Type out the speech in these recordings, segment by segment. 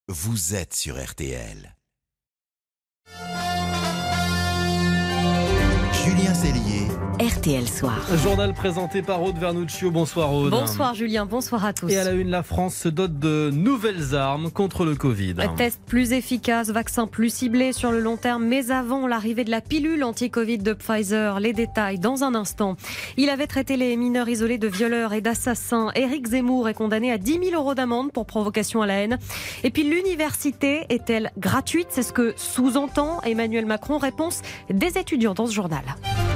Vous êtes sur RTL. Julien Cellier. RTL Soir. Journal présenté par Aude Vernuccio. Bonsoir Aude. Bonsoir Julien, bonsoir à tous. Et à la une, la France se dote de nouvelles armes contre le Covid. Tests plus efficaces, vaccins plus ciblés sur le long terme, mais avant l'arrivée de la pilule anti-Covid de Pfizer. Les détails dans un instant. Il avait traité les mineurs isolés de violeurs et d'assassins. Éric Zemmour est condamné à 10 000 € d'amende pour provocation à la haine. Et puis l'université est-elle gratuite? C'est ce que sous-entend Emmanuel Macron. Réponse des étudiants dans ce journal.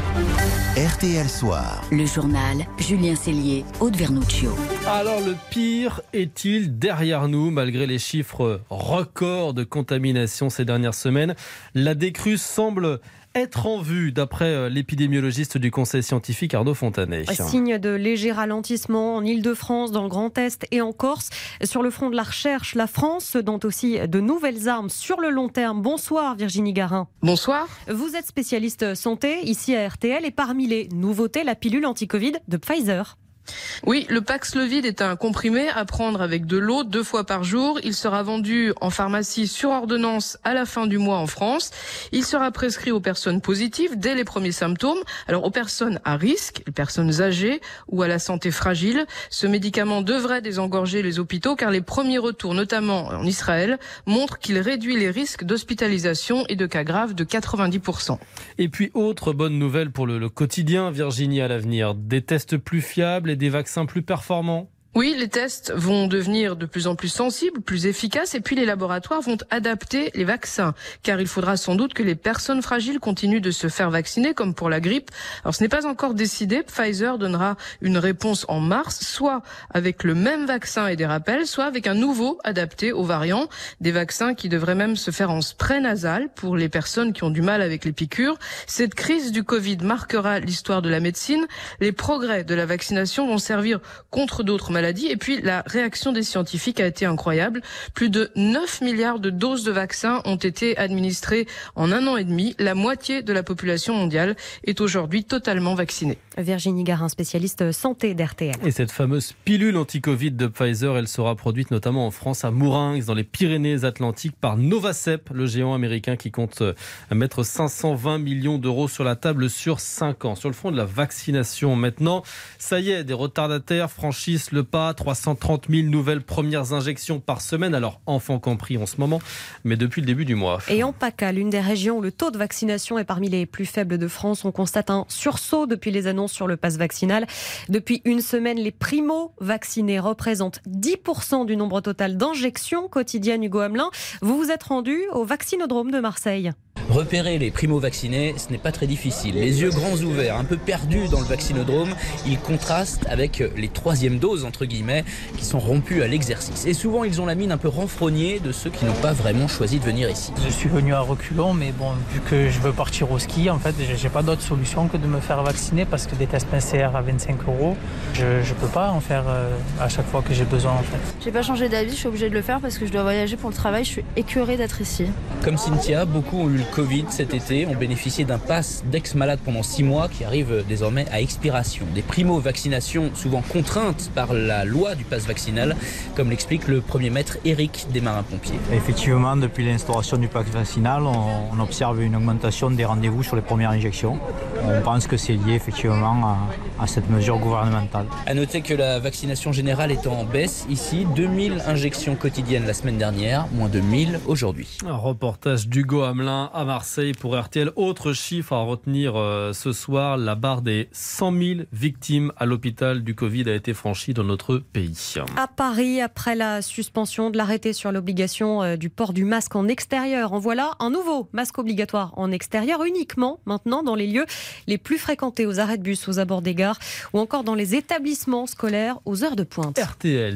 RTL Soir. Le journal, Julien Cellier, Aude Vernuccio. Alors le pire est-il derrière nous? Malgré les chiffres records de contamination ces dernières semaines, la décrue semble être en vue, d'après l'épidémiologiste du Conseil scientifique Arnaud Fontanet. Signe de léger ralentissement en Ile-de-France, dans le Grand Est et en Corse. Sur le front de la recherche, la France se dote aussi de nouvelles armes sur le long terme. Bonsoir Virginie Garin. Bonsoir. Vous êtes spécialiste santé ici à RTL et parmi les nouveautés, la pilule anti-Covid de Pfizer. Oui, le Paxlovid est un comprimé à prendre avec de l'eau 2 fois par jour. Il sera vendu en pharmacie sur ordonnance à la fin du mois en France. Il sera prescrit aux personnes positives dès les premiers symptômes. Alors aux personnes à risque, les personnes âgées ou à la santé fragile, ce médicament devrait désengorger les hôpitaux car les premiers retours, notamment en Israël, montrent qu'il réduit les risques d'hospitalisation et de cas graves de 90%. Et puis autre bonne nouvelle pour le quotidien, Virginie, à l'avenir, des tests plus fiables et des vaccins plus performants. Oui, les tests vont devenir de plus en plus sensibles, plus efficaces, et puis les laboratoires vont adapter les vaccins, car il faudra sans doute que les personnes fragiles continuent de se faire vacciner, comme pour la grippe. Alors ce n'est pas encore décidé, Pfizer donnera une réponse en mars, soit avec le même vaccin et des rappels, soit avec un nouveau adapté aux variants, des vaccins qui devraient même se faire en spray nasal pour les personnes qui ont du mal avec les piqûres. Cette crise du Covid marquera l'histoire de la médecine, les progrès de la vaccination vont servir contre d'autres maladies. Et puis la réaction des scientifiques a été incroyable. Plus de 9 milliards de doses de vaccins ont été administrées en 1 an et demi. La moitié de la population mondiale est aujourd'hui totalement vaccinée. Virginie Garin, spécialiste santé d'RTL. Et cette fameuse pilule anti-Covid de Pfizer, elle sera produite notamment en France, à Mourinx, dans les Pyrénées-Atlantiques, par Novacep, le géant américain qui compte mettre 520 millions d'euros sur la table sur 5 ans. Sur le front de la vaccination maintenant, ça y est, des retardataires franchissent le pas, 330 000 nouvelles premières injections par semaine, alors enfants compris en ce moment, mais depuis le début du mois. Et en PACA, l'une des régions où le taux de vaccination est parmi les plus faibles de France, on constate un sursaut depuis les annonces sur le pass vaccinal. Depuis une semaine, les primo-vaccinés représentent 10% du nombre total d'injections quotidiennes. Hugo Hamelin, vous vous êtes rendu au vaccinodrome de Marseille. Repérer les primo-vaccinés, ce n'est pas très difficile. Les yeux grands ouverts, un peu perdus dans le vaccinodrome, ils contrastent avec les troisièmes doses, entre guillemets, qui sont rompus à l'exercice. Et souvent, ils ont la mine un peu renfrognée de ceux qui n'ont pas vraiment choisi de venir ici. Je suis venu à reculons, mais bon, vu que je veux partir au ski, en fait, j'ai pas d'autre solution que de me faire vacciner parce que des tests PCR à 25 €, je peux pas en faire à chaque fois que j'ai besoin, en fait. J'ai pas changé d'avis, je suis obligée de le faire parce que je dois voyager pour le travail, je suis écœurée d'être ici. Comme Cynthia, beaucoup ont eu le Covid cet été, ont bénéficié d'un pass d'ex-malade pendant 6 mois qui arrive désormais à expiration. Des primo-vaccinations souvent contraintes par la loi du pass vaccinal, comme l'explique le premier maître Eric des marins-pompiers. Effectivement, depuis l'instauration du pass vaccinal, on observe une augmentation des rendez-vous sur les premières injections. On pense que c'est lié effectivement à cette mesure gouvernementale. À noter que la vaccination générale est en baisse ici, 2000 injections quotidiennes la semaine dernière, moins de 1000 aujourd'hui. Un reportage d'Hugo Hamelin à Marseille pour RTL. Autre chiffre à retenir ce soir, la barre des 100 000 victimes à l'hôpital du Covid a été franchie dans notre pays. À Paris, après la suspension de l'arrêté sur l'obligation du port du masque en extérieur, en voilà un nouveau masque obligatoire en extérieur, uniquement maintenant dans les lieux les plus fréquentés, aux arrêts de bus, aux abords des gares ou encore dans les établissements scolaires aux heures de pointe. RTL,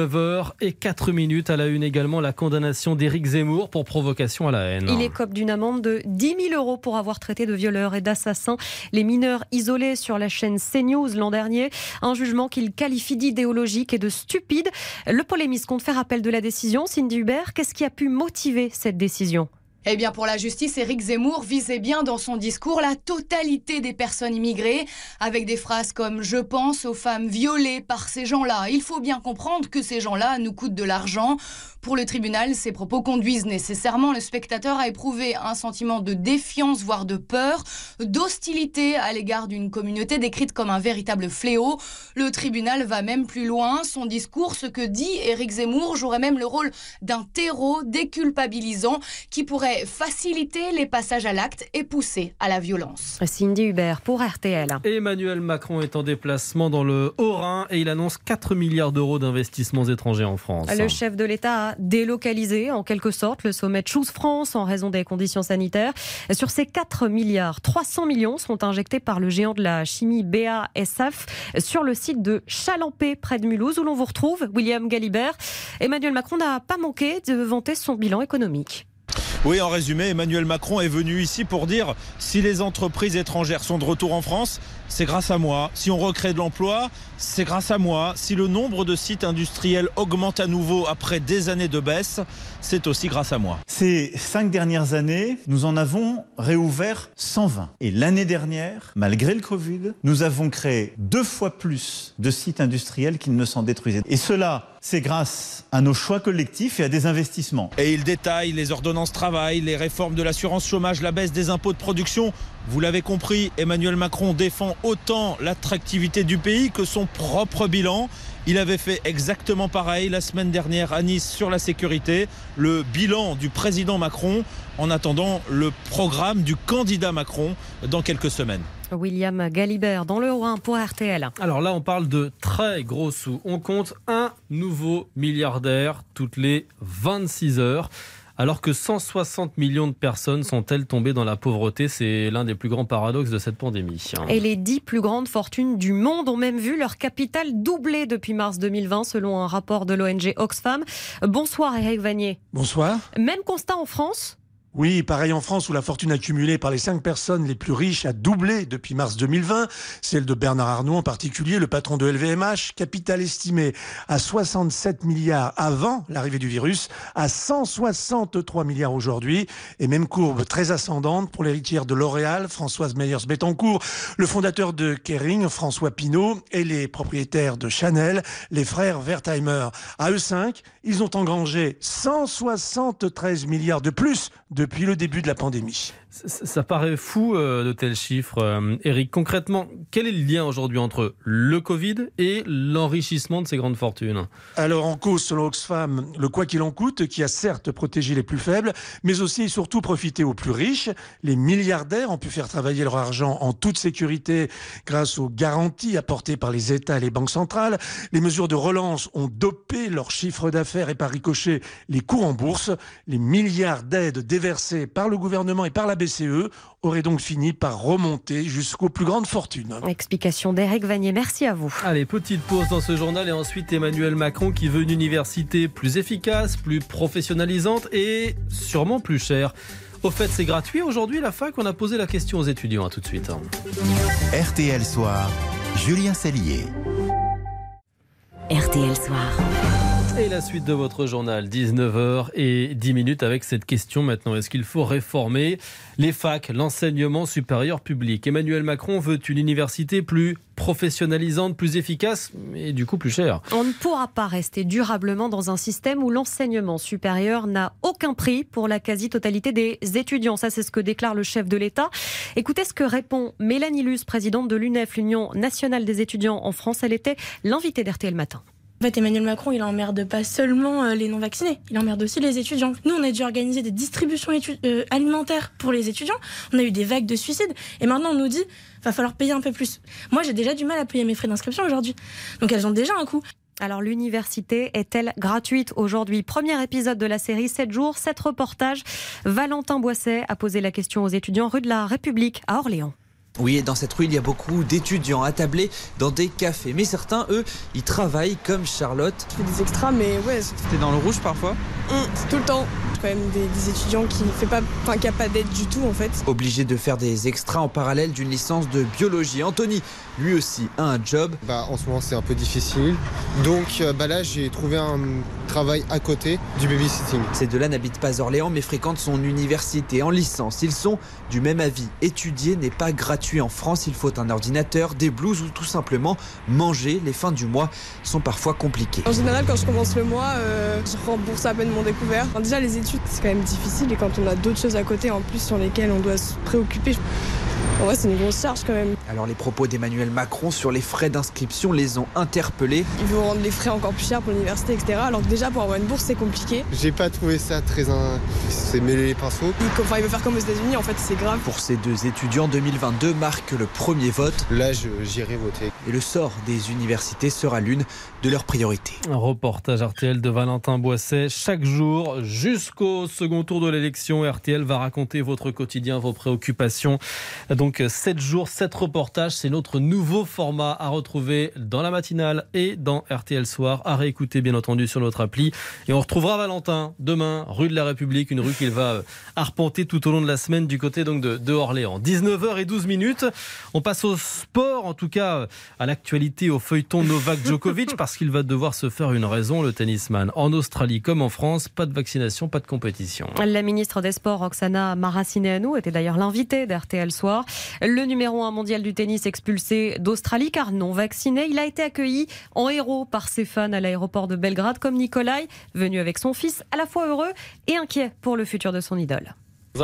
19h04 à la une également, la condamnation d'Éric Zemmour pour provocation à la haine. Il écope d'une amende de 10 000 € pour avoir traité de violeurs et d'assassins les mineurs isolés sur la chaîne CNews l'an dernier. Un jugement qu'il qualifie d'idéologique et de stupide. Le polémiste compte faire appel de la décision. Cindy Hubert, qu'est-ce qui a pu motiver cette décision ? Eh bien, pour la justice, Éric Zemmour visait bien dans son discours la totalité des personnes immigrées, avec des phrases comme « Je pense aux femmes violées par ces gens-là ». Il faut bien comprendre que ces gens-là nous coûtent de l'argent. Pour le tribunal, ces propos conduisent nécessairement le spectateur à éprouver un sentiment de défiance, voire de peur, d'hostilité à l'égard d'une communauté décrite comme un véritable fléau. Le tribunal va même plus loin. Son discours, ce que dit Éric Zemmour, jouerait même le rôle d'un terreau déculpabilisant qui pourrait faciliter les passages à l'acte et pousser à la violence. Cindy Hubert pour RTL. Emmanuel Macron est en déplacement dans le Haut-Rhin et il annonce 4 milliards d'euros d'investissements étrangers en France. Le chef de l'État a délocalisé en quelque sorte le sommet Choose France en raison des conditions sanitaires. Sur ces 4 milliards, 300 millions sont injectés par le géant de la chimie BASF sur le site de Chalampé près de Mulhouse où l'on vous retrouve, William Galibert. Emmanuel Macron n'a pas manqué de vanter son bilan économique. Oui, en résumé, Emmanuel Macron est venu ici pour dire si les entreprises étrangères sont de retour en France, c'est grâce à moi. Si on recrée de l'emploi, c'est grâce à moi. Si le nombre de sites industriels augmente à nouveau après des années de baisse, c'est aussi grâce à moi. Ces 5 dernières années, nous en avons réouvert 120. Et l'année dernière, malgré le Covid, nous avons créé 2 fois plus de sites industriels qu'ils ne s'en détruisaient. Et cela, c'est grâce à nos choix collectifs et à des investissements. Et il détaille les ordonnances travail, les réformes de l'assurance chômage, la baisse des impôts de production. Vous l'avez compris, Emmanuel Macron défend autant l'attractivité du pays que son propre bilan. Il avait fait exactement pareil la semaine dernière à Nice sur la sécurité. Le bilan du président Macron en attendant le programme du candidat Macron dans quelques semaines. William Galibert dans le Haut-Rhin pour RTL. Alors là, on parle de très gros sous. On compte un nouveau milliardaire toutes les 26 heures. Alors que 160 millions de personnes sont-elles tombées dans la pauvreté. C'est l'un des plus grands paradoxes de cette pandémie. Et les 10 plus grandes fortunes du monde ont même vu leur capital doubler depuis mars 2020, selon un rapport de l'ONG Oxfam. Bonsoir Éric Vanier. Bonsoir. Même constat en France ? Oui, pareil en France où la fortune accumulée par les 5 personnes les plus riches a doublé depuis mars 2020. Celle de Bernard Arnault en particulier, le patron de LVMH, capital estimé à 67 milliards avant l'arrivée du virus, à 163 milliards aujourd'hui. Et même courbe très ascendante pour l'héritière de L'Oréal, Françoise Meyers-Bettencourt, le fondateur de Kering, François Pinault, et les propriétaires de Chanel, les frères Wertheimer. À eux 5, ils ont engrangé 173 milliards de plus depuis le début de la pandémie. Ça paraît fou de tels chiffres. Éric, concrètement, quel est le lien aujourd'hui entre le Covid et l'enrichissement de ces grandes fortunes ? Alors en cause, selon Oxfam, le quoi qu'il en coûte, qui a certes protégé les plus faibles, mais aussi et surtout profité aux plus riches. Les milliardaires ont pu faire travailler leur argent en toute sécurité grâce aux garanties apportées par les États et les banques centrales. Les mesures de relance ont dopé leur chiffre d'affaires et par ricochet les cours en bourse. Les milliards d'aides déversées par le gouvernement et par la BCE aurait donc fini par remonter jusqu'aux plus grandes fortunes. Explication d'Éric Vanier, merci à vous. Allez, petite pause dans ce journal et ensuite Emmanuel Macron qui veut une université plus efficace, plus professionnalisante et sûrement plus chère. Au fait, c'est gratuit aujourd'hui la fac? On a posé la question aux étudiants. À tout de suite. RTL Soir, Julien Cellier. RTL Soir. Et la suite de votre journal, 19h10 avec cette question maintenant. Est-ce qu'il faut réformer les facs, l'enseignement supérieur public? Emmanuel Macron veut une université plus professionnalisante, plus efficace et du coup plus chère. On ne pourra pas rester durablement dans un système où l'enseignement supérieur n'a aucun prix pour la quasi-totalité des étudiants. Ça, c'est ce que déclare le chef de l'État. Écoutez ce que répond Mélanie Luce, présidente de l'UNEF, l'Union nationale des étudiants en France. Elle était l'invitée d'RTL Matin. En fait, Emmanuel Macron, il emmerde pas seulement les non-vaccinés, il emmerde aussi les étudiants. Nous, on a dû organiser des distributions alimentaires pour les étudiants. On a eu des vagues de suicides. Et maintenant, on nous dit, va falloir payer un peu plus. Moi, j'ai déjà du mal à payer mes frais d'inscription aujourd'hui. Donc, elles ont déjà un coût. Alors, l'université est-elle gratuite aujourd'hui? Premier épisode de la série 7 jours, 7 reportages. Valentin Boisset a posé la question aux étudiants rue de la République à Orléans. Oui, et dans cette rue, il y a beaucoup d'étudiants attablés dans des cafés. Mais certains, eux, ils travaillent comme Charlotte. Je fais des extras, mais ouais. T'es dans le rouge parfois? Tout le temps. Quand même des étudiants qui n'ont pas d'aide du tout en fait. Obligés de faire des extras en parallèle d'une licence de biologie. Anthony, lui aussi, a un job. En ce moment, c'est un peu difficile. Donc là, j'ai trouvé un travaille à côté du babysitting. Ces deux-là n'habitent pas Orléans mais fréquentent son université en licence. Ils sont du même avis. Étudier n'est pas gratuit en France. Il faut un ordinateur, des blouses ou tout simplement manger. Les fins du mois sont parfois compliquées. En général, quand je commence le mois, je rembourse à peine mon découvert. Enfin, déjà, les études, c'est quand même difficile et quand on a d'autres choses à côté en plus sur lesquelles on doit se préoccuper, en vrai, c'est une grosse charge quand même. Alors les propos d'Emmanuel Macron sur les frais d'inscription les ont interpellés. Ils vont rendre les frais encore plus chers pour l'université, etc. Alors que déjà, pour avoir une bourse, c'est compliqué. J'ai pas trouvé ça très... C'est mêler les pinceaux. Enfin, il veut faire comme aux États-Unis, en fait, c'est grave. Pour ces deux étudiants, 2022 marque le premier vote. Là, j'irai voter. Et le sort des universités sera l'une de leurs priorités. Un reportage RTL de Valentin Boisset. Chaque jour, jusqu'au second tour de l'élection, RTL va raconter votre quotidien, vos préoccupations. Donc 7 jours, 7 reportages, c'est notre nouveau format à retrouver dans la matinale et dans RTL Soir, à réécouter bien entendu sur notre appli. Et on retrouvera Valentin demain, rue de la République, une rue qu'il va arpenter tout au long de la semaine du côté donc de Orléans. 19h12. On passe au sport, en tout cas à l'actualité, au feuilleton Novak Djokovic, parce qu'il va devoir se faire une raison, le tennisman. En Australie comme en France, pas de vaccination, pas de compétition. La ministre des Sports, Oksana Maracineanu, était d'ailleurs l'invitée d'RTL Soir. Le numéro 1 mondial du tennis expulsé d'Australie car non vacciné. Il a été accueilli en héros par ses fans à l'aéroport de Belgrade, comme Nikolai, venu avec son fils, à la fois heureux et inquiet pour le futur de son idole.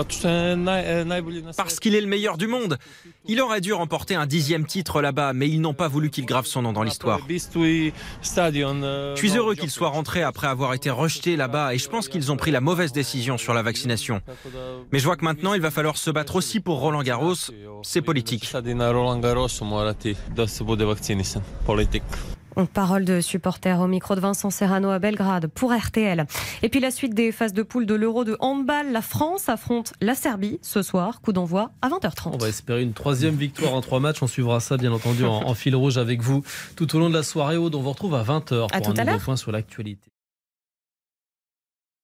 Parce qu'il est le meilleur du monde. Il aurait dû remporter un 10e titre là-bas, mais ils n'ont pas voulu qu'il grave son nom dans l'histoire. Je suis heureux qu'il soit rentré après avoir été rejeté là-bas et je pense qu'ils ont pris la mauvaise décision sur la vaccination. Mais je vois que maintenant, il va falloir se battre aussi pour Roland Garros. C'est politique. Parole de supporter au micro de Vincent Serrano à Belgrade pour RTL. Et puis la suite des phases de poule de l'Euro de handball. La France affronte la Serbie ce soir. Coup d'envoi à 20h30. On va espérer une 3e victoire en 3 matchs. On suivra ça bien entendu en fil rouge avec vous tout au long de la soirée. Aude, on vous retrouve à 20h pour un nouveau point sur l'actualité.